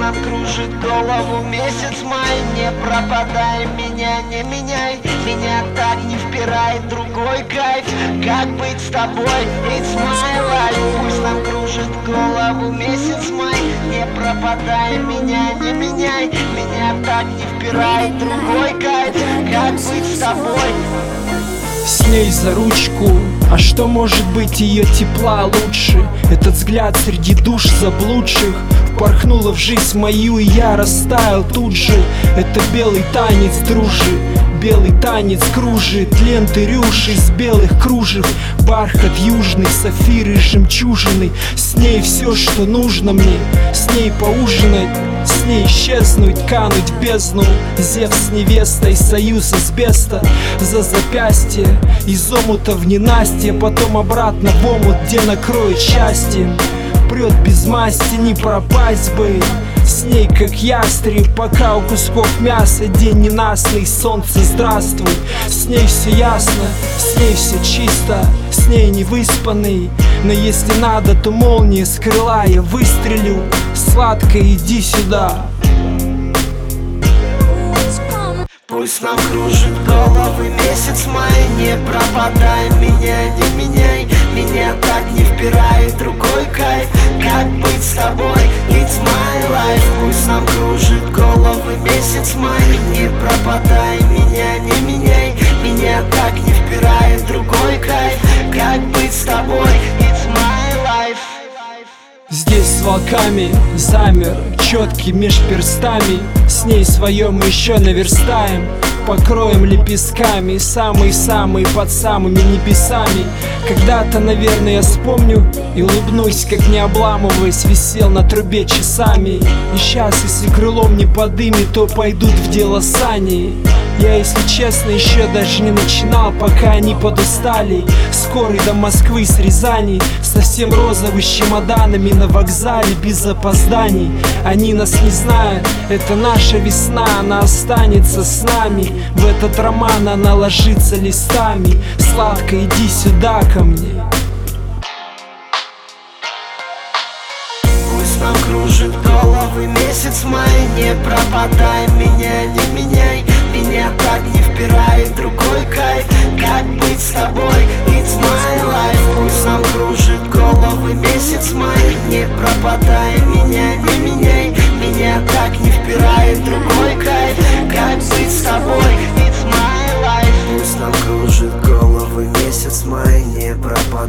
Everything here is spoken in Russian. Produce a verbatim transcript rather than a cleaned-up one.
нам кружит голову месяц май. Не пропадай, меня не меняй, меня так не впирает другой кайф. Как быть с тобой, it's my life. Пусть нам кружит голову месяц май. Не пропадай, меня не меняй, меня так не впирает другой кайф. Как быть с тобой? С ней за ручку, а что может быть ее тепла лучше? Этот взгляд среди душ заблудших впорхнула в жизнь мою, и я растаял тут же. Это белый танец, дружи, белый танец кружит ленты рюш из белых кружев. Бархат южный, сафиры, жемчужины. С ней все, что нужно мне, с ней поужинать, с ней исчезнуть, кануть в бездну. Зевс с невестой, союз асбеста за запястье, из омута в ненастье, потом обратно в омут, где накроет счастье. Прет без масти, не пропасть бы с ней, как ястреб, пока у кусков мяса день ненастный. Солнце, здравствуй, с ней все ясно, с ней все чисто, с ней не выспанный. Но если надо, то молния с крыла я выстрелю. Сладко, иди сюда. Пусть нам кружит головы месяц май. Не пропадай, меня не меняй, меня так не впирает другой кайф. Как быть с тобой, it's my life. Пусть нам кружит головы месяц май. Не пропадай, меня не меняй, меня так не впирает другой кайф. Как быть с тобой, it's my life. Здесь с волками замер, четкий меж перстами. С ней свое мы еще наверстаем, покроем лепестками, самые-самые под самыми небесами. Когда-то, наверное, я вспомню и улыбнусь, как не обламываясь, висел на трубе часами. И сейчас, если крылом не подымет, то пойдут в дело сани. Я, если честно, еще даже не начинал, пока они подустали. Скорый до Москвы с Рязани, совсем розовый, с чемоданами на вокзале без опозданий. Они нас не знают, это наша весна, она останется с нами. В этот роман она ложится листами. Сладко, иди сюда ко мне. Пусть нам кружит головы месяц май. Не пропадай, меня не меняй, меня так не впирает другой кайф. Как быть с тобой, it's my life. Пусть нам кружит головы месяц май. Не пропадай, меня не меняй, меня так не впирает другой кайф. Как быть с тобой, it's my life. Пусть нам кружит головы месяц май. Не пропадай.